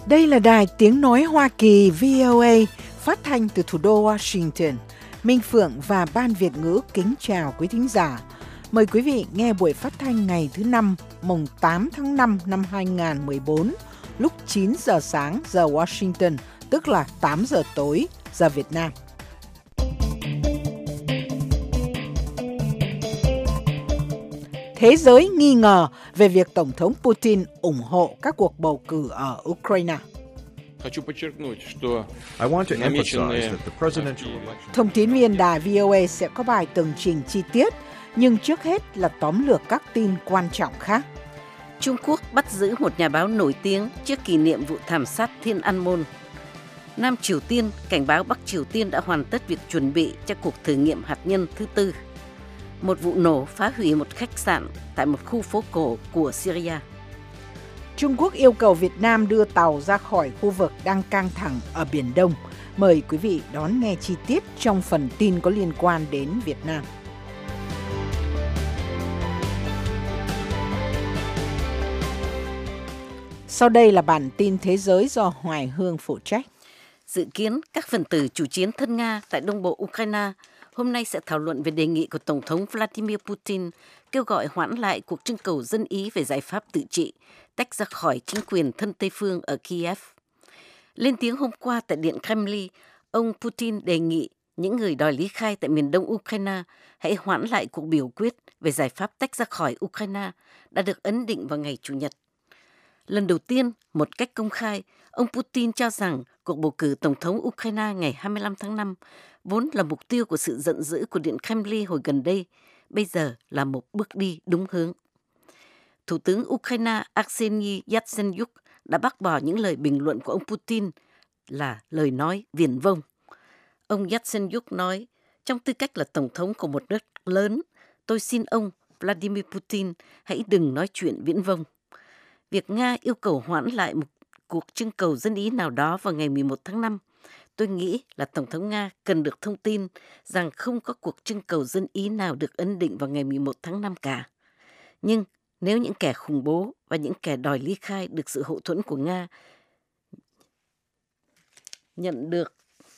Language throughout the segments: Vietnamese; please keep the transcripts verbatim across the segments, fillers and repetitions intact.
Đây là đài tiếng nói Hoa Kỳ vê o a phát thanh từ thủ đô Washington. Minh Phượng và Ban Việt ngữ kính chào quý thính giả. Mời quý vị nghe buổi phát thanh ngày thứ năm, mùng tám tháng năm năm hai nghìn không trăm mười bốn, lúc chín giờ sáng giờ Washington, tức là tám giờ tối giờ Việt Nam. Thế giới nghi ngờ về việc Tổng thống Putin ủng hộ các cuộc bầu cử ở Ukraine. Thông tín viên đài vê o a sẽ có bài tường trình chi tiết, nhưng trước hết là tóm lược các tin quan trọng khác. Trung Quốc bắt giữ một nhà báo nổi tiếng trước kỷ niệm vụ thảm sát Thiên An Môn. Nam Triều Tiên cảnh báo Bắc Triều Tiên đã hoàn tất việc chuẩn bị cho cuộc thử nghiệm hạt nhân thứ tư. Một vụ nổ phá hủy một khách sạn tại một khu phố cổ của Syria. Trung Quốc yêu cầu Việt Nam đưa tàu ra khỏi khu vực đang căng thẳng ở Biển Đông. Mời quý vị đón nghe chi tiết trong phần tin có liên quan đến Việt Nam. Sau đây là bản tin thế giới do Hoài Hương phụ trách. Dự kiến các phần tử chủ chiến thân Nga tại đông bộ Ukraine hôm nay sẽ thảo luận về đề nghị của Tổng thống Vladimir Putin kêu gọi hoãn lại cuộc trưng cầu dân Ý về giải pháp tự trị, tách ra khỏi chính quyền thân Tây phương ở Kiev. Lên tiếng hôm qua tại Điện Kremlin, ông Putin đề nghị những người đòi ly khai tại miền đông Ukraine hãy hoãn lại cuộc biểu quyết về giải pháp tách ra khỏi Ukraine đã được ấn định vào ngày Chủ nhật. Lần đầu tiên, một cách công khai, ông Putin cho rằng cuộc bầu cử Tổng thống Ukraine ngày hai mươi lăm tháng năm vốn là mục tiêu của sự giận dữ của Điện Kremlin hồi gần đây, bây giờ là một bước đi đúng hướng. Thủ tướng Ukraine Arseniy Yatsenyuk đã bác bỏ những lời bình luận của ông Putin là lời nói viển vông. Ông Yatsenyuk nói, trong tư cách là Tổng thống của một nước lớn, tôi xin ông Vladimir Putin hãy đừng nói chuyện viển vông. Việc Nga yêu cầu hoãn lại một cuộc trưng cầu dân Ý nào đó vào ngày mười một tháng năm, tôi nghĩ là Tổng thống Nga cần được thông tin rằng không có cuộc trưng cầu dân Ý nào được ấn định vào ngày mười một tháng năm cả. Nhưng nếu những kẻ khủng bố và những kẻ đòi ly khai được sự hậu thuẫn của Nga nhận được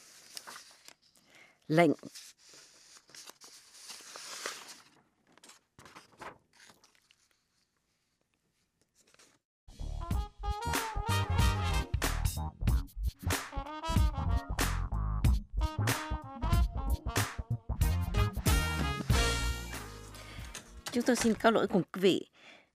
lệnh Chúng tôi xin cáo lỗi cùng quý vị.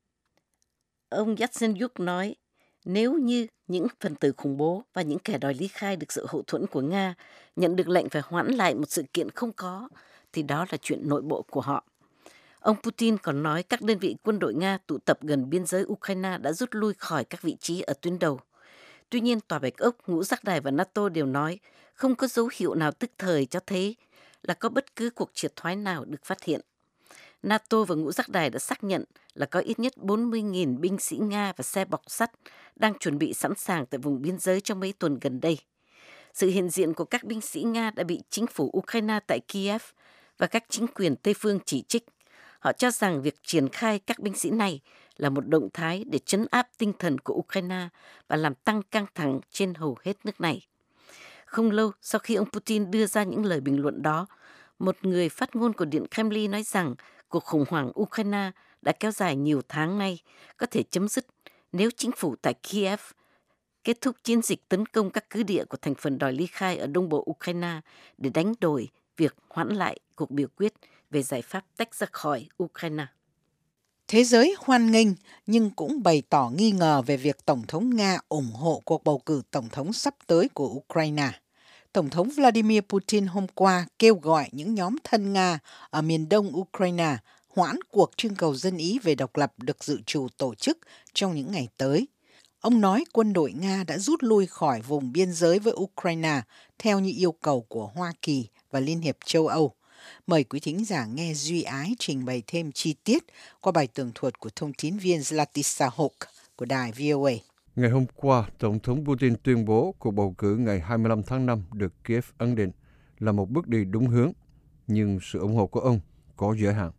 Ông Yatsenyuk nói, nếu như những phần tử khủng bố và những kẻ đòi ly khai được sự hậu thuẫn của Nga nhận được lệnh phải hoãn lại một sự kiện không có, thì đó là chuyện nội bộ của họ. Ông Putin còn nói các đơn vị quân đội Nga tụ tập gần biên giới Ukraine đã rút lui khỏi các vị trí ở tuyến đầu. Tuy nhiên, Tòa Bạch Ốc, Ngũ Giác Đài và NATO đều nói không có dấu hiệu nào tức thời cho thấy là có bất cứ cuộc triệt thoái nào được phát hiện. NATO và Ngũ Giác Đài đã xác nhận là có ít nhất bốn mươi nghìn binh sĩ Nga và xe bọc sắt đang chuẩn bị sẵn sàng tại vùng biên giới trong mấy tuần gần đây. Sự hiện diện của các binh sĩ Nga đã bị chính phủ Ukraine tại Kiev và các chính quyền Tây phương chỉ trích. Họ cho rằng việc triển khai các binh sĩ này là một động thái để trấn áp tinh thần của Ukraine và làm tăng căng thẳng trên hầu hết nước này. Không lâu sau khi ông Putin đưa ra những lời bình luận đó, một người phát ngôn của Điện Kremlin nói rằng cuộc khủng hoảng Ukraine đã kéo dài nhiều tháng nay, có thể chấm dứt nếu chính phủ tại Kiev kết thúc chiến dịch tấn công các cứ địa của thành phần đòi ly khai ở đông bộ Ukraine để đánh đổi việc hoãn lại cuộc biểu quyết về giải pháp tách ra khỏi Ukraine. Thế giới hoan nghênh nhưng cũng bày tỏ nghi ngờ về việc Tổng thống Nga ủng hộ cuộc bầu cử Tổng thống sắp tới của Ukraine. Tổng thống Vladimir Putin hôm qua kêu gọi những nhóm thân Nga ở miền đông Ukraine hoãn cuộc trưng cầu dân Ý về độc lập được dự trù tổ chức trong những ngày tới. Ông nói quân đội Nga đã rút lui khỏi vùng biên giới với Ukraine theo như yêu cầu của Hoa Kỳ và Liên hiệp châu Âu. Mời quý thính giả nghe Duy Ái trình bày thêm chi tiết qua bài tường thuật của thông tín viên Zlatisa Hock của đài vê o a. Ngày hôm qua, Tổng thống Putin tuyên bố cuộc bầu cử ngày hai mươi lăm tháng năm được Kiev ấn định là một bước đi đúng hướng, nhưng sự ủng hộ của ông có giới hạn.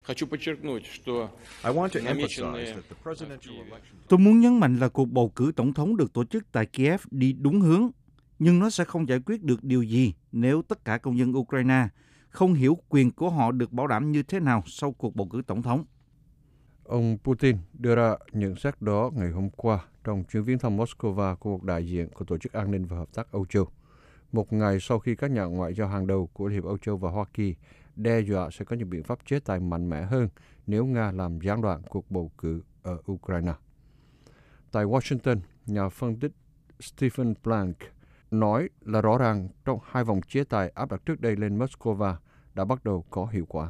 Tôi muốn nhấn mạnh là cuộc bầu cử tổng thống được tổ chức tại Kiev đi đúng hướng, nhưng nó sẽ không giải quyết được điều gì nếu tất cả công dân Ukraine không hiểu quyền của họ được bảo đảm như thế nào sau cuộc bầu cử tổng thống. Ông Putin đưa ra nhận xét đó ngày hôm qua trong chuyến viếng thăm Moscow của một đại diện của Tổ chức An ninh và Hợp tác Âu Châu, một ngày sau khi các nhà ngoại giao hàng đầu của Liên hiệp Âu Châu và Hoa Kỳ đe dọa sẽ có những biện pháp chế tài mạnh mẽ hơn nếu Nga làm gián đoạn cuộc bầu cử ở Ukraine. Tại Washington, nhà phân tích Stephen Blank nói là rõ ràng trong hai vòng chế tài áp đặt trước đây lên Moscow đã bắt đầu có hiệu quả.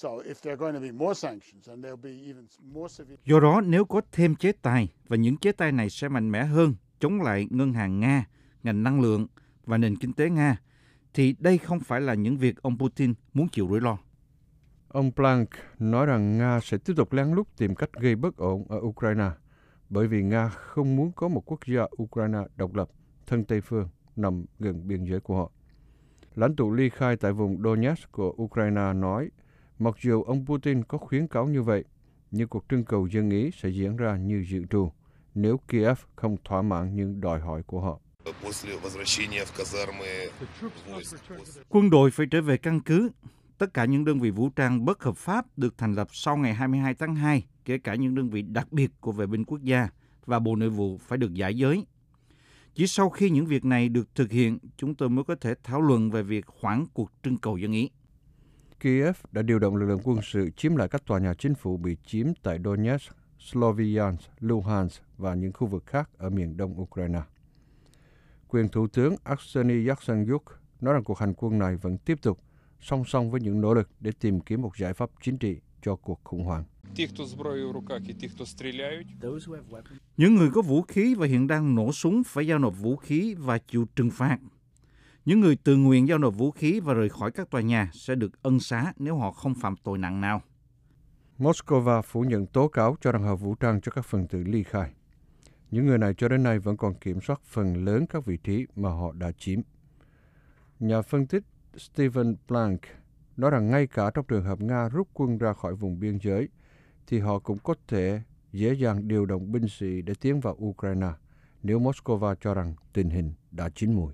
Do đó, nếu có thêm chế tài, và những chế tài này sẽ mạnh mẽ hơn chống lại ngân hàng Nga, ngành năng lượng và nền kinh tế Nga, thì đây không phải là những việc ông Putin muốn chịu rủi ro. Ông Blank nói rằng Nga sẽ tiếp tục lén lút tìm cách gây bất ổn ở Ukraine, bởi vì Nga không muốn có một quốc gia Ukraine độc lập, thân Tây phương, nằm gần biên giới của họ. Lãnh tụ ly khai tại vùng Donetsk của Ukraine nói, mặc dù ông Putin có khuyến cáo như vậy, nhưng cuộc trưng cầu dân ý sẽ diễn ra như dự trù nếu Kiev không thỏa mãn những đòi hỏi của họ. Quân đội phải trở về căn cứ. Tất cả những đơn vị vũ trang bất hợp pháp được thành lập sau ngày hai mươi hai tháng hai, kể cả những đơn vị đặc biệt của vệ binh quốc gia và Bộ Nội vụ phải được giải giới. Chỉ sau khi những việc này được thực hiện, chúng tôi mới có thể thảo luận về việc hoãn cuộc trưng cầu dân ý. Kiev đã điều động lực lượng quân sự chiếm lại các tòa nhà chính phủ bị chiếm tại Donetsk, Sloviansk, Luhansk và những khu vực khác ở miền đông Ukraine. Quyền Thủ tướng Arseniy Yatsenyuk nói rằng cuộc hành quân này vẫn tiếp tục, song song với những nỗ lực để tìm kiếm một giải pháp chính trị cho cuộc khủng hoảng. Những người có vũ khí và hiện đang nổ súng phải giao nộp vũ khí và chịu trừng phạt. Những người tự nguyện giao nộp vũ khí và rời khỏi các tòa nhà sẽ được ân xá nếu họ không phạm tội nặng nào. Moscow phủ nhận tố cáo cho rằng họ vũ trang cho các phần tử ly khai. Những người này cho đến nay vẫn còn kiểm soát phần lớn các vị trí mà họ đã chiếm. Nhà phân tích Stephen Blank nói rằng ngay cả trong trường hợp Nga rút quân ra khỏi vùng biên giới, thì họ cũng có thể dễ dàng điều động binh sĩ để tiến vào Ukraine nếu Moscow cho rằng tình hình đã chín mùi.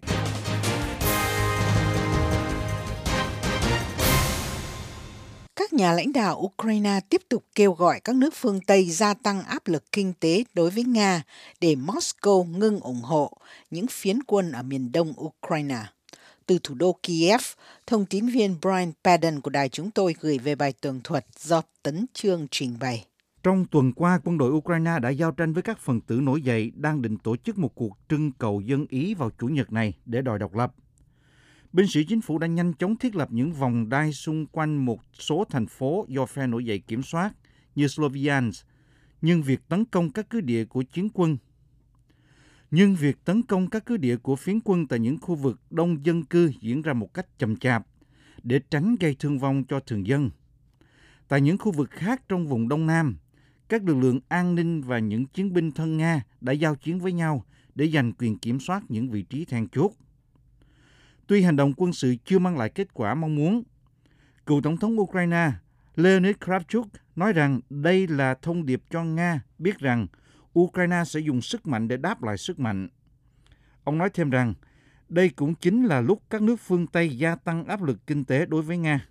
Các nhà lãnh đạo Ukraine tiếp tục kêu gọi các nước phương Tây gia tăng áp lực kinh tế đối với Nga để Moscow ngưng ủng hộ những phiến quân ở miền đông Ukraine. Từ thủ đô Kiev, thông tín viên Brian Padden của đài chúng tôi gửi về bài tường thuật do Tấn Chương trình bày. Trong tuần qua, quân đội Ukraine đã giao tranh với các phần tử nổi dậy đang định tổ chức một cuộc trưng cầu dân ý vào Chủ nhật này để đòi độc lập. Binh sĩ chính phủ đã nhanh chóng thiết lập những vòng đai xung quanh một số thành phố do phe nổi dậy kiểm soát như Sloviansk, nhưng việc tấn công các cứ địa của chiến quân Nhưng việc tấn công các cứ địa của phiến quân tại những khu vực đông dân cư diễn ra một cách chậm chạp để tránh gây thương vong cho thường dân. Tại những khu vực khác trong vùng Đông Nam, các lực lượng an ninh và những chiến binh thân Nga đã giao chiến với nhau để giành quyền kiểm soát những vị trí then chốt. Tuy hành động quân sự chưa mang lại kết quả mong muốn, cựu Tổng thống Ukraine Leonid Kravchuk nói rằng đây là thông điệp cho Nga biết rằng Ukraine sẽ dùng sức mạnh để đáp lại sức mạnh. Ông nói thêm rằng đây cũng chính là lúc các nước phương Tây gia tăng áp lực kinh tế đối với Nga.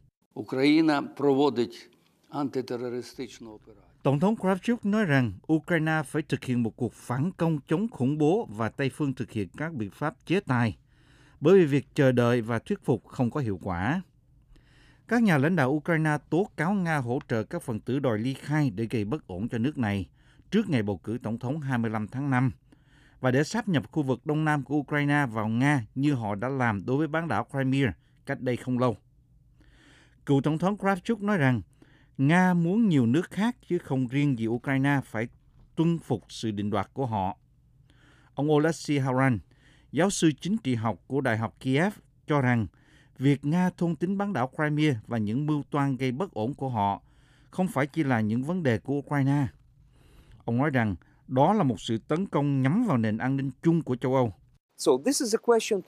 Tổng thống Kravchuk nói rằng Ukraine phải thực hiện một cuộc phản công chống khủng bố và Tây phương thực hiện các biện pháp chế tài, bởi vì việc chờ đợi và thuyết phục không có hiệu quả. Các nhà lãnh đạo Ukraine tố cáo Nga hỗ trợ các phần tử đòi ly khai để gây bất ổn cho nước này trước ngày bầu cử tổng thống hai mươi lăm tháng năm và để sáp nhập khu vực đông nam của Ukraine vào Nga như họ đã làm đối với bán đảo Crimea cách đây không lâu. Cựu Tổng thống Kravchuk nói rằng Nga muốn nhiều nước khác chứ không riêng gì Ukraine phải tuân phục sự định đoạt của họ. Ông Oleksiy Haran, giáo sư chính trị học của Đại học Kiev, cho rằng việc Nga thôn tính bán đảo Crimea và những mưu toan gây bất ổn của họ không phải chỉ là những vấn đề của Ukraine. Ông nói rằng đó là một sự tấn công nhắm vào nền an ninh chung của châu Âu.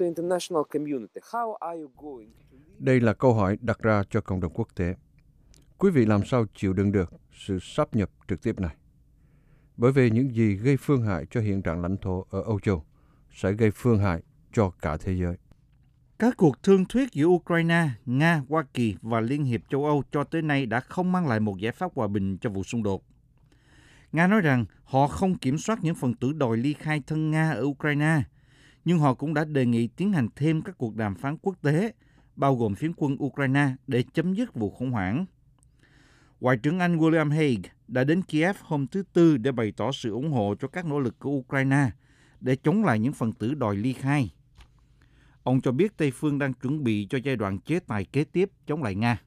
Đây là câu hỏi đặt ra cho cộng đồng quốc tế. Quý vị làm sao chịu đựng được sự sáp nhập trực tiếp này? Bởi vì những gì gây phương hại cho hiện trạng lãnh thổ ở Âu Châu sẽ gây phương hại cho cả thế giới. Các cuộc thương thuyết giữa Ukraine, Nga, Hoa Kỳ và Liên hiệp châu Âu cho tới nay đã không mang lại một giải pháp hòa bình cho vụ xung đột. Nga nói rằng họ không kiểm soát những phần tử đòi ly khai thân Nga ở Ukraine, nhưng họ cũng đã đề nghị tiến hành thêm các cuộc đàm phán quốc tế, bao gồm phiến quân Ukraine, để chấm dứt vụ khủng hoảng. Ngoại trưởng Anh William Hague đã đến Kiev hôm thứ Tư để bày tỏ sự ủng hộ cho các nỗ lực của Ukraine để chống lại những phần tử đòi ly khai. Ông cho biết Tây phương đang chuẩn bị cho giai đoạn chế tài kế tiếp chống lại Nga.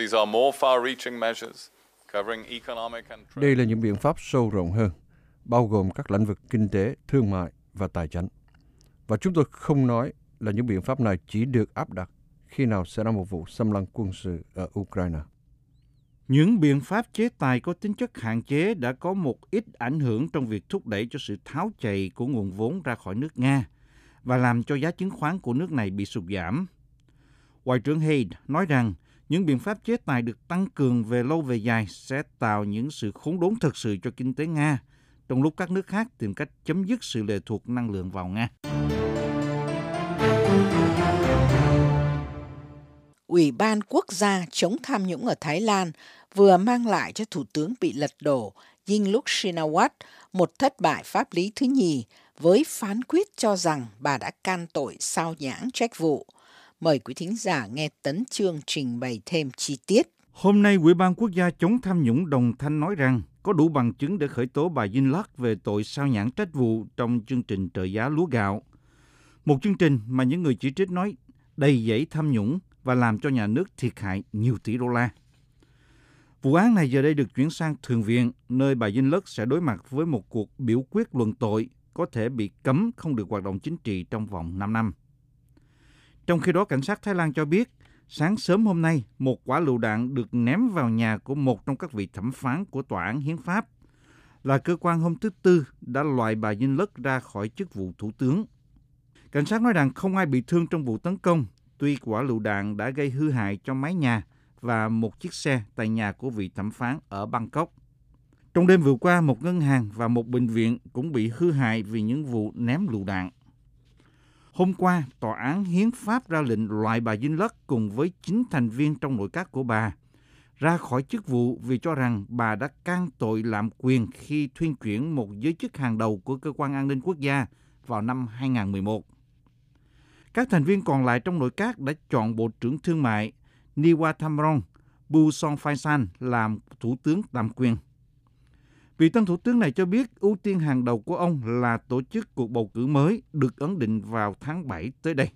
Đây là những biện pháp sâu rộng hơn, bao gồm các lĩnh vực kinh tế, thương mại và tài chính. Và chúng tôi không nói là những biện pháp này chỉ được áp đặt khi nào xảy ra một vụ xâm lăng quân sự ở Ukraine. Những biện pháp chế tài có tính chất hạn chế đã có một ít ảnh hưởng trong việc thúc đẩy cho sự tháo chạy của nguồn vốn ra khỏi nước Nga và làm cho giá chứng khoán của nước này bị sụt giảm. Ngoại trưởng Hague nói rằng những biện pháp chế tài được tăng cường về lâu về dài sẽ tạo những sự khốn đốn thực sự cho kinh tế Nga, trong lúc các nước khác tìm cách chấm dứt sự lệ thuộc năng lượng vào Nga. Ủy ban Quốc gia chống tham nhũng ở Thái Lan vừa mang lại cho Thủ tướng bị lật đổ Yingluck Shinawatra một thất bại pháp lý thứ nhì với phán quyết cho rằng bà đã can tội sao nhãng trách vụ. Mời quý thính giả nghe Tấn Chương trình bày thêm chi tiết. Hôm nay, Ủy ban Quốc gia chống tham nhũng đồng thanh nói rằng có đủ bằng chứng để khởi tố bà Yingluck về tội sao nhãng trách vụ trong chương trình trợ giá lúa gạo. Một chương trình mà những người chỉ trích nói đầy dẫy tham nhũng và làm cho nhà nước thiệt hại nhiều tỷ đô la. Vụ án này giờ đây được chuyển sang Thượng viện, nơi bà Yingluck sẽ đối mặt với một cuộc biểu quyết luận tội, có thể bị cấm không được hoạt động chính trị trong vòng năm năm. Trong khi đó, cảnh sát Thái Lan cho biết, sáng sớm hôm nay, một quả lựu đạn được ném vào nhà của một trong các vị thẩm phán của Tòa án Hiến pháp, là cơ quan hôm thứ Tư đã loại bà Yingluck ra khỏi chức vụ thủ tướng. Cảnh sát nói rằng không ai bị thương trong vụ tấn công, tuy quả lựu đạn đã gây hư hại cho mái nhà và một chiếc xe tại nhà của vị thẩm phán ở Bangkok. Trong đêm vừa qua, một ngân hàng và một bệnh viện cũng bị hư hại vì những vụ ném lựu đạn. Hôm qua, Tòa án Hiến pháp ra lệnh loại bà Yingluck cùng với chín thành viên trong nội các của bà ra khỏi chức vụ vì cho rằng bà đã can tội lạm quyền khi thuyên chuyển một giới chức hàng đầu của Cơ quan An ninh Quốc gia vào năm hai không một một. Các thành viên còn lại trong nội các đã chọn Bộ trưởng Thương mại Niwa Thamrong Busophaisan làm Thủ tướng tạm quyền. Vị tân thủ tướng này cho biết ưu tiên hàng đầu của ông là tổ chức cuộc bầu cử mới được ấn định vào tháng bảy tới đây.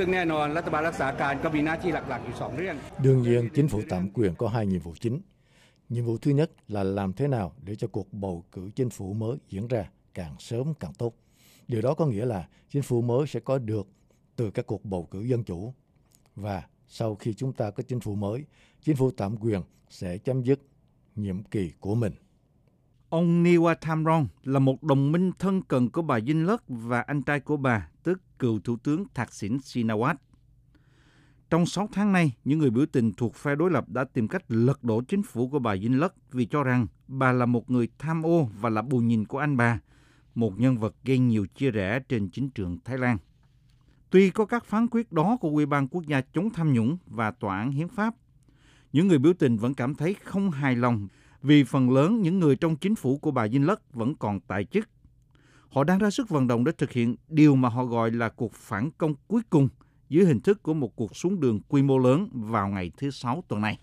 Đương nhiên, chính phủ tạm quyền có hai nhiệm vụ chính. Nhiệm vụ thứ nhất là làm thế nào để cho cuộc bầu cử chính phủ mới diễn ra càng sớm càng tốt. Điều đó có nghĩa là chính phủ mới sẽ có được từ các cuộc bầu cử dân chủ. Và sau khi chúng ta có chính phủ mới, chính phủ tạm quyền sẽ chấm dứt nhiệm kỳ của mình. Ông Niwa Thamrong là một đồng minh thân cận của bà Yingluck và anh trai của bà, tức cựu thủ tướng Thaksin Shinawatra. Trong sáu tháng nay, những người biểu tình thuộc phe đối lập đã tìm cách lật đổ chính phủ của bà Yingluck vì cho rằng bà là một người tham ô và là bù nhìn của anh bà, một nhân vật gây nhiều chia rẽ trên chính trường Thái Lan. Tuy có các phán quyết đó của Ủy ban Quốc gia chống tham nhũng và Tòa án Hiến pháp, những người biểu tình vẫn cảm thấy không hài lòng vì phần lớn những người trong chính phủ của bà Yingluck vẫn còn tại chức. Họ đang ra sức vận động để thực hiện điều mà họ gọi là cuộc phản công cuối cùng dưới hình thức của một cuộc xuống đường quy mô lớn vào ngày thứ Sáu tuần này.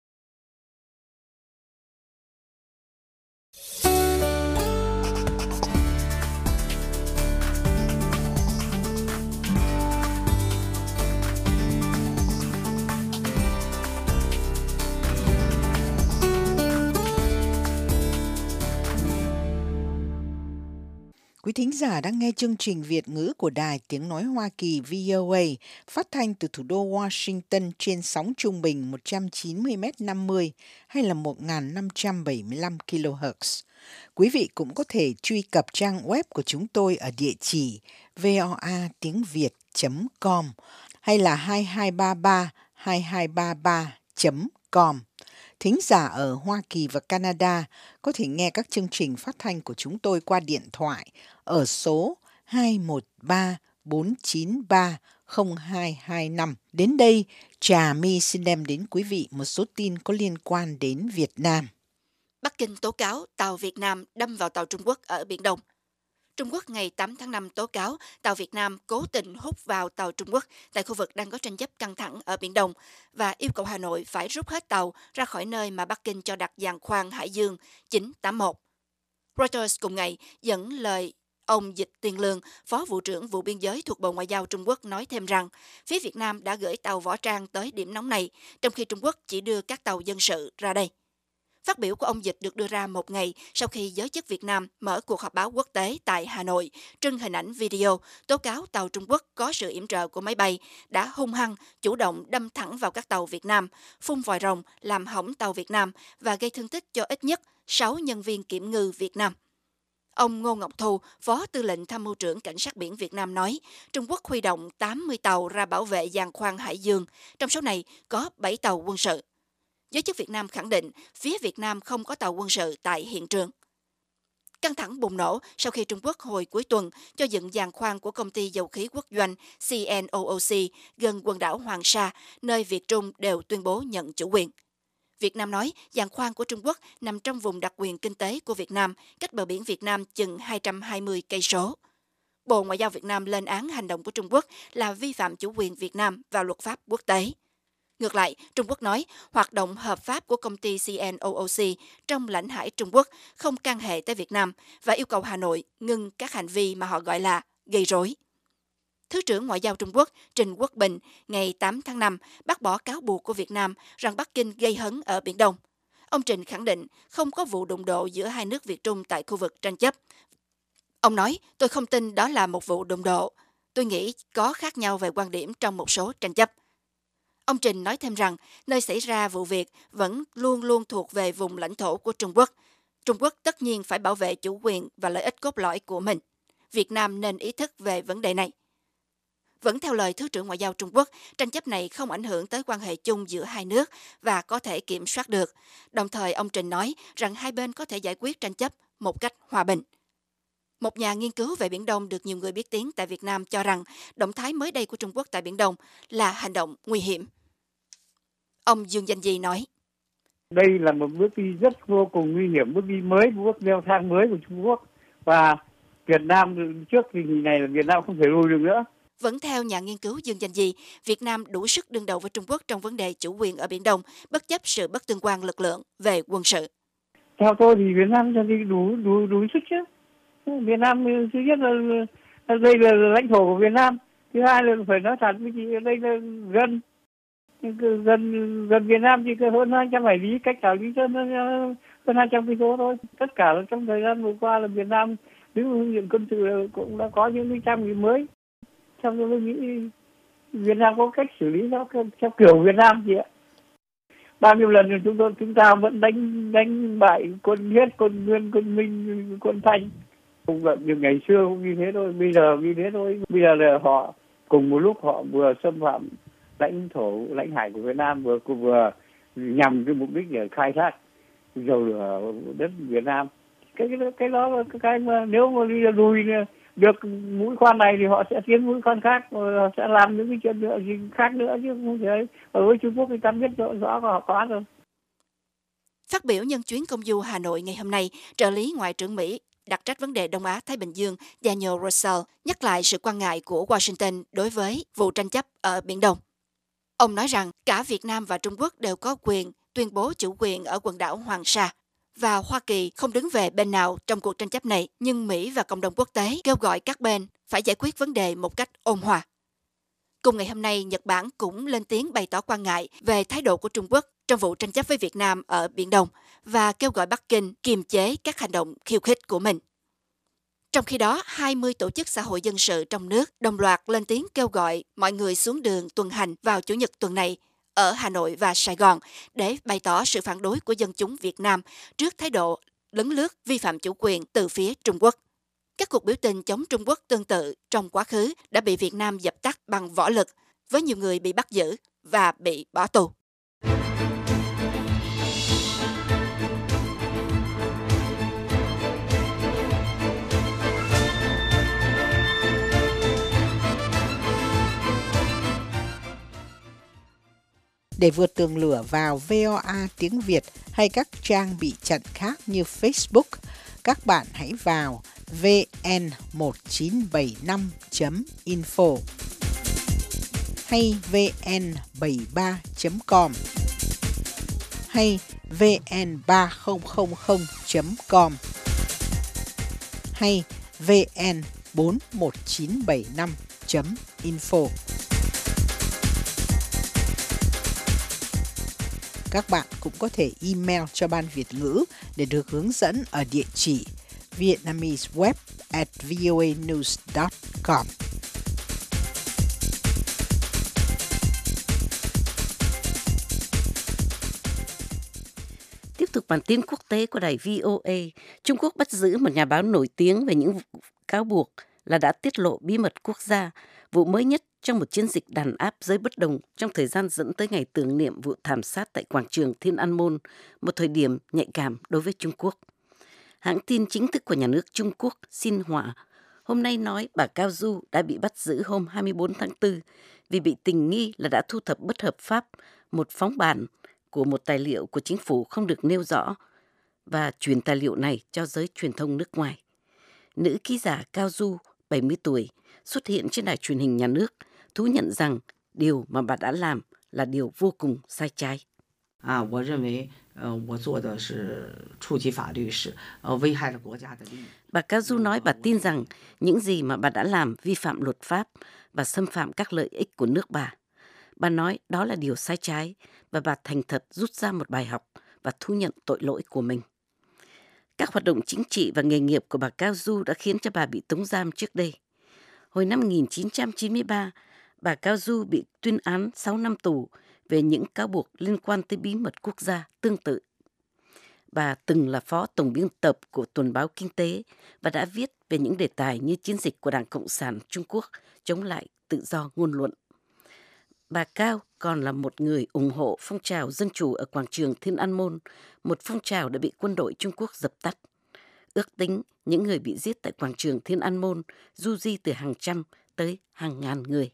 Quý thính giả đang nghe chương trình Việt ngữ của Đài Tiếng Nói Hoa Kỳ V O A phát thanh từ thủ đô Washington trên sóng trung bình một trăm chín mươi mét năm mươi hay là một nghìn năm trăm bảy mươi lăm ki lô héc. Quý vị cũng có thể truy cập trang web của chúng tôi ở địa chỉ voa tiếng việt chấm com hay là hai hai ba ba hai hai ba ba chấm com. Thính giả ở Hoa Kỳ và Canada có thể nghe các chương trình phát thanh của chúng tôi qua điện thoại ở số hai một ba bốn chín ba không hai hai năm. Đến đây, Trà My xin đem đến quý vị một số tin có liên quan đến Việt Nam. Bắc Kinh tố cáo tàu Việt Nam đâm vào tàu Trung Quốc ở Biển Đông. Trung Quốc ngày tám tháng năm tố cáo tàu Việt Nam cố tình hút vào tàu Trung Quốc tại khu vực đang có tranh chấp căng thẳng ở Biển Đông và yêu cầu Hà Nội phải rút hết tàu ra khỏi nơi mà Bắc Kinh cho đặt giàn khoan Hải Dương chín tám mốt. Reuters cùng ngày dẫn lời ông Dịch Tiên Lương, Phó Vụ trưởng Vụ Biên giới thuộc Bộ Ngoại giao Trung Quốc nói thêm rằng phía Việt Nam đã gửi tàu võ trang tới điểm nóng này, trong khi Trung Quốc chỉ đưa các tàu dân sự ra đây. Phát biểu của ông Dịch được đưa ra một ngày sau khi giới chức Việt Nam mở cuộc họp báo quốc tế tại Hà Nội, trưng hình ảnh video tố cáo tàu Trung Quốc có sự yểm trợ của máy bay đã hung hăng, chủ động đâm thẳng vào các tàu Việt Nam, phun vòi rồng làm hỏng tàu Việt Nam và gây thương tích cho ít nhất sáu nhân viên kiểm ngư Việt Nam. Ông Ngô Ngọc Thu, Phó Tư lệnh Tham mưu trưởng Cảnh sát biển Việt Nam nói, Trung Quốc huy động tám mươi tàu ra bảo vệ giàn khoan Hải Dương, trong số này có bảy tàu quân sự. Giới chức Việt Nam khẳng định phía Việt Nam không có tàu quân sự tại hiện trường. Căng thẳng bùng nổ sau khi Trung Quốc hồi cuối tuần cho dựng giàn khoan của công ty dầu khí quốc doanh C N O O C gần quần đảo Hoàng Sa, nơi Việt Trung đều tuyên bố nhận chủ quyền. Việt Nam nói giàn khoan của Trung Quốc nằm trong vùng đặc quyền kinh tế của Việt Nam, cách bờ biển Việt Nam chừng hai trăm hai mươi cây số. Bộ Ngoại giao Việt Nam lên án hành động của Trung Quốc là vi phạm chủ quyền Việt Nam và luật pháp quốc tế. Ngược lại, Trung Quốc nói hoạt động hợp pháp của công ty C N O O C trong lãnh hải Trung Quốc không can hệ tới Việt Nam và yêu cầu Hà Nội ngưng các hành vi mà họ gọi là gây rối. Thứ trưởng Ngoại giao Trung Quốc Trình Quốc Bình ngày tám tháng năm bác bỏ cáo buộc của Việt Nam rằng Bắc Kinh gây hấn ở Biển Đông. Ông Trình khẳng định không có vụ đụng độ giữa hai nước Việt Trung tại khu vực tranh chấp. Ông nói, tôi không tin đó là một vụ đụng độ. Tôi nghĩ có khác nhau về quan điểm trong một số tranh chấp. Ông Trình nói thêm rằng nơi xảy ra vụ việc vẫn luôn luôn thuộc về vùng lãnh thổ của Trung Quốc. Trung Quốc tất nhiên phải bảo vệ chủ quyền và lợi ích cốt lõi của mình. Việt Nam nên ý thức về vấn đề này. Vẫn theo lời Thứ trưởng Ngoại giao Trung Quốc, tranh chấp này không ảnh hưởng tới quan hệ chung giữa hai nước và có thể kiểm soát được. Đồng thời, ông Trình nói rằng hai bên có thể giải quyết tranh chấp một cách hòa bình. Một nhà nghiên cứu về Biển Đông được nhiều người biết tiếng tại Việt Nam cho rằng động thái mới đây của Trung Quốc tại Biển Đông là hành động nguy hiểm. Ông Dương Danh Di nói, đây là một bước đi rất vô cùng nguy hiểm, bước đi mới, bước leo thang mới của Trung Quốc. Và Việt Nam trước tình hình này là Việt Nam không thể lùi được nữa. Vẫn theo nhà nghiên cứu Dương Danh Di, Việt Nam đủ sức đương đầu với Trung Quốc trong vấn đề chủ quyền ở Biển Đông, bất chấp sự bất tương quan lực lượng về quân sự. Theo tôi thì Việt Nam cho đi đủ đủ đủ sức chứ. Việt Nam thứ nhất là, là đây là lãnh thổ của Việt Nam, thứ hai là phải nói thật với chị, đây là gần gần gần Việt Nam chỉ hơn hai trăm hải lý, cách đảo Lý Sơn hơn hai trăm cây số thôi. Tất cả là trong thời gian vừa qua là Việt Nam đứng phương diện quân sự cũng đã có những cái trang bị mới. Trong tôi nghĩ Việt Nam có cách xử lý nó theo kiểu Việt Nam chị ạ. Bao nhiêu lần chúng tôi chúng ta vẫn đánh đánh bại quân Hiết, quân Nguyên, quân Minh, quân Thanh. Không vận như ngày xưa cũng như thế thôi, bây giờ như thế thôi. Bây giờ là họ cùng một lúc họ vừa xâm phạm lãnh thổ, lãnh hải của Việt Nam, vừa vừa nhằm cái mục đích để khai thác dầu lửa đất Việt Nam. Cái cái cái đó là cái mà nếu mà đi lùi được mũi khoan này thì họ sẽ tiến mũi khoan khác, họ sẽ làm những cái chuyện nữa gì khác nữa chứ không thể. Ở với Trung Quốc thì ta biết rõ rõ của họ có rồi. Phát biểu nhân chuyến công du Hà Nội ngày hôm nay, trợ lý Ngoại trưởng Mỹ đặc trách vấn đề Đông Á-Thái Bình Dương Daniel Russell nhắc lại sự quan ngại của Washington đối với vụ tranh chấp ở Biển Đông. Ông nói rằng cả Việt Nam và Trung Quốc đều có quyền tuyên bố chủ quyền ở quần đảo Hoàng Sa và Hoa Kỳ không đứng về bên nào trong cuộc tranh chấp này, nhưng Mỹ và cộng đồng quốc tế kêu gọi các bên phải giải quyết vấn đề một cách ôn hòa. Cùng ngày hôm nay, Nhật Bản cũng lên tiếng bày tỏ quan ngại về thái độ của Trung Quốc trong vụ tranh chấp với Việt Nam ở Biển Đông và kêu gọi Bắc Kinh kiềm chế các hành động khiêu khích của mình. Trong khi đó, hai mươi tổ chức xã hội dân sự trong nước đồng loạt lên tiếng kêu gọi mọi người xuống đường tuần hành vào Chủ nhật tuần này ở Hà Nội và Sài Gòn để bày tỏ sự phản đối của dân chúng Việt Nam trước thái độ lấn lướt vi phạm chủ quyền từ phía Trung Quốc. Các cuộc biểu tình chống Trung Quốc tương tự trong quá khứ đã bị Việt Nam dập tắt bằng võ lực, với nhiều người bị bắt giữ và bị bỏ tù. Để vượt tường lửa vào vê o a tiếng Việt hay các trang bị chặn khác như Facebook, các bạn hãy vào vê en một chín bảy năm chấm info hay vê en bảy ba chấm com hay vê en ba không không không chấm com hay vê en bốn một chín bảy năm chấm info. Các bạn cũng có thể email cho Ban Việt ngữ để được hướng dẫn ở địa chỉ vietnameseweb at voanews dot com. Tiếp tục bản tin quốc tế của đài vê o a, Trung Quốc bắt giữ một nhà báo nổi tiếng về những cáo buộc là đã tiết lộ bí mật quốc gia, vụ mới nhất trong một chiến dịch đàn áp giới bất đồng trong thời gian dẫn tới ngày tưởng niệm vụ thảm sát tại quảng trường Thiên An Môn, một thời điểm nhạy cảm đối với Trung Quốc. Hãng tin chính thức của nhà nước Trung Quốc Xinhua hôm nay nói bà Cao Du đã bị bắt giữ hôm hai mươi tư tháng tư vì bị tình nghi là đã thu thập bất hợp pháp một phóng bản của một tài liệu của chính phủ không được nêu rõ và truyền tài liệu này cho giới truyền thông nước ngoài. Nữ ký giả Cao Du, bảy mươi tuổi, xuất hiện trên đài truyền hình nhà nước, thú nhận rằng điều mà bà đã làm là điều vô cùng sai trái. À, tôi認為, tôi做的是觸及法律,是危害了國家的利益. Bà Cao Du nói bà tin rằng những gì mà bà đã làm vi phạm luật pháp và xâm phạm các lợi ích của nước bà. Bà nói đó là điều sai trái và bà thành thật rút ra một bài học và thú nhận tội lỗi của mình. Các hoạt động chính trị và nghề nghiệp của bà Cao Du đã khiến cho bà bị tống giam trước đây. Hồi năm một nghìn chín trăm chín mươi ba, bà Cao Du bị tuyên án sáu năm tù về những cáo buộc liên quan tới bí mật quốc gia tương tự. Bà từng là phó tổng biên tập của Tuần báo Kinh tế và đã viết về những đề tài như chiến dịch của Đảng Cộng sản Trung Quốc chống lại tự do ngôn luận. Bà Cao còn là một người ủng hộ phong trào dân chủ ở quảng trường Thiên An Môn, một phong trào đã bị quân đội Trung Quốc dập tắt. Ước tính những người bị giết tại quảng trường Thiên An Môn du di từ hàng trăm tới hàng ngàn người.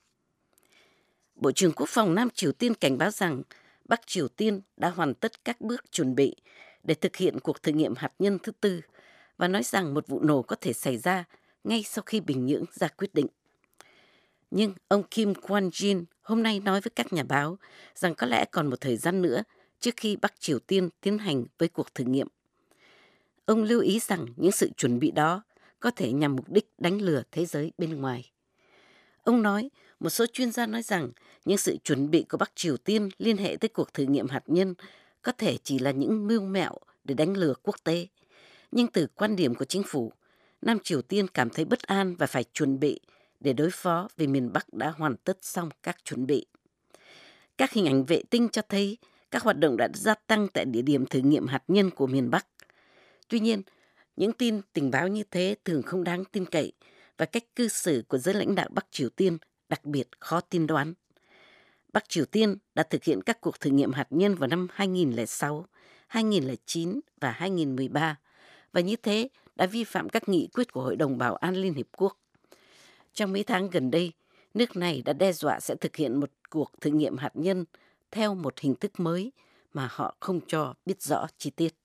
Bộ trưởng Quốc phòng Nam Triều Tiên cảnh báo rằng Bắc Triều Tiên đã hoàn tất các bước chuẩn bị để thực hiện cuộc thử nghiệm hạt nhân thứ tư và nói rằng một vụ nổ có thể xảy ra ngay sau khi Bình Nhưỡng ra quyết định. Nhưng ông Kim Kwon-jin hôm nay nói với các nhà báo rằng có lẽ còn một thời gian nữa trước khi Bắc Triều Tiên tiến hành với cuộc thử nghiệm. Ông lưu ý rằng những sự chuẩn bị đó có thể nhằm mục đích đánh lừa thế giới bên ngoài. Ông nói, một số chuyên gia nói rằng những sự chuẩn bị của Bắc Triều Tiên liên hệ tới cuộc thử nghiệm hạt nhân có thể chỉ là những mưu mẹo để đánh lừa quốc tế. Nhưng từ quan điểm của chính phủ, Nam Triều Tiên cảm thấy bất an và phải chuẩn bị để đối phó vì miền Bắc đã hoàn tất xong các chuẩn bị. Các hình ảnh vệ tinh cho thấy các hoạt động đã gia tăng tại địa điểm thử nghiệm hạt nhân của miền Bắc. Tuy nhiên, những tin tình báo như thế thường không đáng tin cậy và cách cư xử của giới lãnh đạo Bắc Triều Tiên đặc biệt khó tin đoán. Bắc Triều Tiên đã thực hiện các cuộc thử nghiệm hạt nhân vào năm hai nghìn lẻ sáu, hai nghìn lẻ chín và hai nghìn mười ba và như thế đã vi phạm các nghị quyết của Hội đồng Bảo an Liên Hiệp Quốc. Trong mấy tháng gần đây, nước này đã đe dọa sẽ thực hiện một cuộc thử nghiệm hạt nhân theo một hình thức mới mà họ không cho biết rõ chi tiết.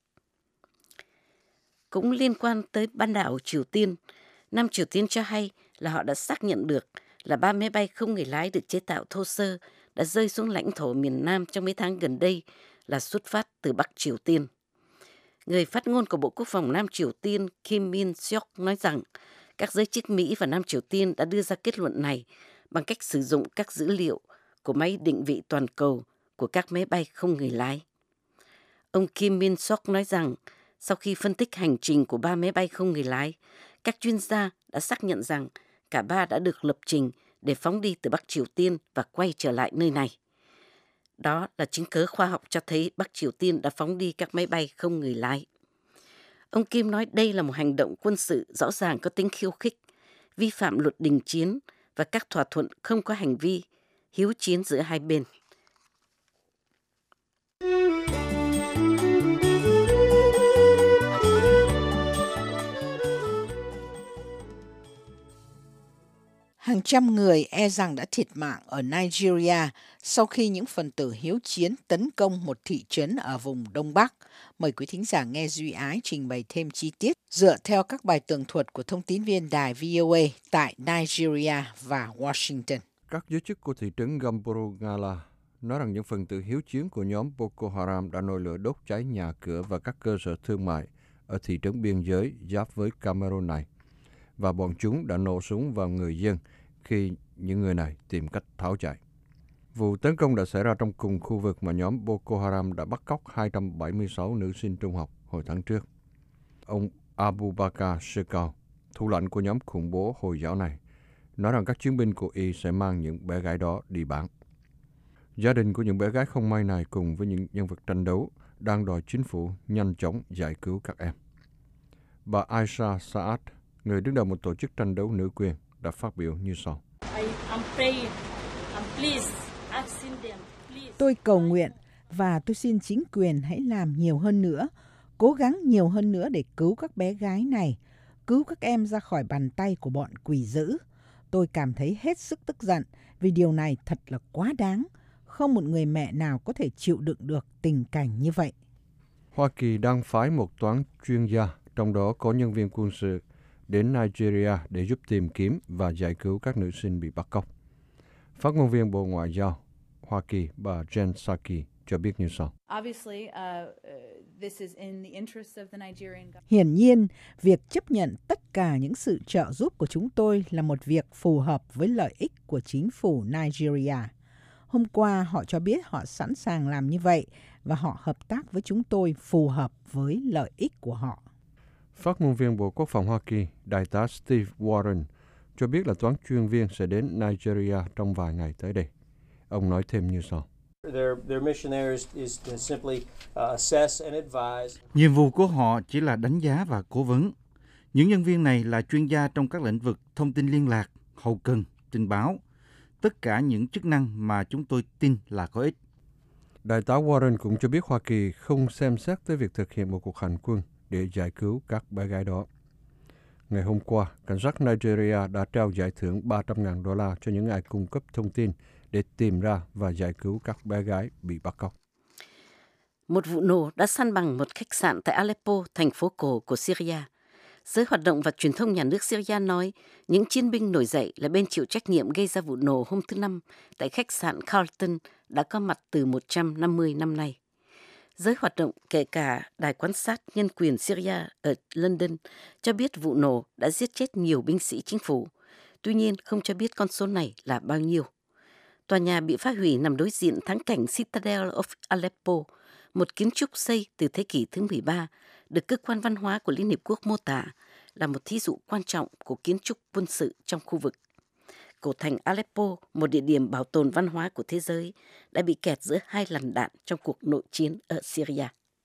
Cũng liên quan tới bán đảo Triều Tiên, Nam Triều Tiên cho hay là họ đã xác nhận được là ba máy bay không người lái được chế tạo thô sơ đã rơi xuống lãnh thổ miền Nam trong mấy tháng gần đây là xuất phát từ Bắc Triều Tiên. Người phát ngôn của Bộ Quốc phòng Nam Triều Tiên Kim Min-seok nói rằng các giới chức Mỹ và Nam Triều Tiên đã đưa ra kết luận này bằng cách sử dụng các dữ liệu của máy định vị toàn cầu của các máy bay không người lái. Ông Kim Min-seok nói rằng sau khi phân tích hành trình của ba máy bay không người lái, các chuyên gia đã xác nhận rằng cả ba đã được lập trình để phóng đi từ Bắc Triều Tiên và quay trở lại nơi này. Đó là chứng cứ khoa học cho thấy Bắc Triều Tiên đã phóng đi các máy bay không người lái. Ông Kim nói đây là một hành động quân sự rõ ràng có tính khiêu khích, vi phạm luật đình chiến và các thỏa thuận không có hành vi hiếu chiến giữa hai bên. Hàng Hàng trăm người e rằng đã thiệt mạng ở Nigeria sau khi những phần tử hiếu chiến tấn công một thị trấn ở vùng Đông Bắc. Mời quý thính giả nghe Duy Ái trình bày thêm chi tiết dựa theo các bài tường thuật của thông tín viên đài vê o a tại Nigeria và Washington. Các giới chức của thị trấn Gamboro, Ngala nói rằng những phần tử hiếu chiến của nhóm Boko Haram đã nổi lửa đốt cháy nhà cửa và các cơ sở thương mại ở thị trấn biên giới giáp với Cameroon này, và bọn chúng đã nổ súng vào người dân khi những người này tìm cách tháo chạy. Vụ tấn công đã xảy ra trong cùng khu vực mà nhóm Boko Haram đã bắt cóc hai trăm bảy mươi sáu nữ sinh trung học hồi tháng trước. Ông Abubakar Shekau, thủ lãnh của nhóm khủng bố Hồi giáo này, nói rằng các chiến binh của Y sẽ mang những bé gái đó đi bán. Gia đình của những bé gái không may này cùng với những nhân vật tranh đấu đang đòi chính phủ nhanh chóng giải cứu các em. Bà Aisha Saad, người đứng đầu một tổ chức tranh đấu nữ quyền, đã phát biểu như sau. Tôi cầu nguyện và tôi xin chính quyền hãy làm nhiều hơn nữa, cố gắng nhiều hơn nữa để cứu các bé gái này, cứu các em ra khỏi bàn tay của bọn quỷ dữ. Tôi cảm thấy hết sức tức giận vì điều này thật là quá đáng. Không một người mẹ nào có thể chịu đựng được tình cảnh như vậy. Hoa Kỳ đang phái một toán chuyên gia, trong đó có nhân viên quân sự, đến Nigeria để giúp tìm kiếm và giải cứu các nữ sinh bị bắt cóc. Phát ngôn viên Bộ Ngoại giao Hoa Kỳ bà Jen Psaki cho biết như sau. Hiển nhiên, việc chấp nhận tất cả những sự trợ giúp của chúng tôi là một việc phù hợp với lợi ích của chính phủ Nigeria. Hôm qua họ cho biết họ sẵn sàng làm như vậy và họ hợp tác với chúng tôi phù hợp với lợi ích của họ. Phát ngôn viên Bộ Quốc phòng Hoa Kỳ, Đại tá Steve Warren, cho biết là toán chuyên viên sẽ đến Nigeria trong vài ngày tới đây. Ông nói thêm như sau. Nhiệm vụ của họ chỉ là đánh giá và cố vấn. Những nhân viên này là chuyên gia trong các lĩnh vực thông tin liên lạc, hậu cần, tình báo, tất cả những chức năng mà chúng tôi tin là có ích. Đại tá Warren cũng cho biết Hoa Kỳ không xem xét tới việc thực hiện một cuộc hành quân để giải cứu các bé gái đó. Ngày hôm qua, cảnh sát Nigeria đã trao giải thưởng ba trăm nghìn đô la cho những ai cung cấp thông tin để tìm ra và giải cứu các bé gái bị bắt cóc. Một vụ nổ đã san bằng một khách sạn tại Aleppo, thành phố cổ của Syria. Giới hoạt động và truyền thông nhà nước Syria nói những chiến binh nổi dậy là bên chịu trách nhiệm gây ra vụ nổ hôm thứ Năm tại khách sạn Carlton đã có mặt từ một trăm năm mươi năm nay. Giới hoạt động, kể cả Đài quan sát nhân quyền Syria ở London, cho biết vụ nổ đã giết chết nhiều binh sĩ chính phủ. Tuy nhiên, không cho biết con số này là bao nhiêu. Tòa nhà bị phá hủy nằm đối diện thắng cảnh Citadel of Aleppo, một kiến trúc xây từ thế kỷ thứ mười ba, được Cơ quan Văn hóa của Liên Hiệp Quốc mô tả là một thí dụ quan trọng của kiến trúc quân sự trong khu vực. Cổ thành Aleppo, một địa điểm bảo tồn văn hóa của thế giới, đã bị kẹt giữa hai làn đạn trong cuộc nội chiến ở Syria.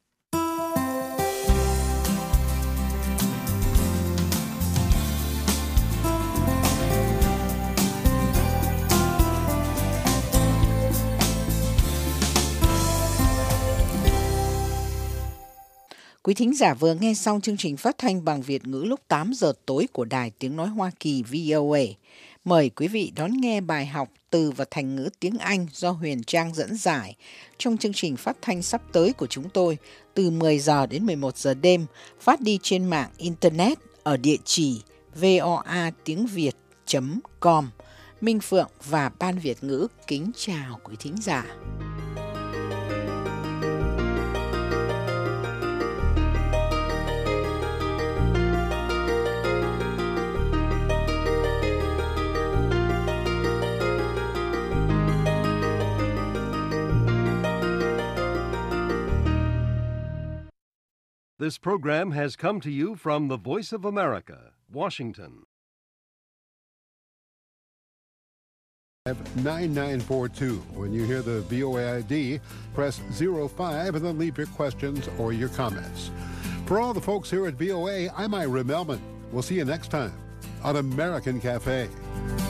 Quý thính giả vừa nghe xong chương trình phát thanh bằng Việt ngữ lúc tám giờ tối của Đài Tiếng Nói Hoa Kỳ vê o a. Mời quý vị đón nghe bài học từ và thành ngữ tiếng Anh do Huyền Trang dẫn giải trong chương trình phát thanh sắp tới của chúng tôi từ mười giờ đến mười một giờ đêm, phát đi trên mạng Internet ở địa chỉ voa tiếng việt chấm com. Minh Phượng và Ban Việt ngữ kính chào quý thính giả. This program has come to you from the Voice of America, Washington. nine nine four two. When you hear the V O A I D, press zero five and then leave your questions or your comments. For all the folks here at V O A, I'm Ira Melman. We'll see you next time on American Cafe.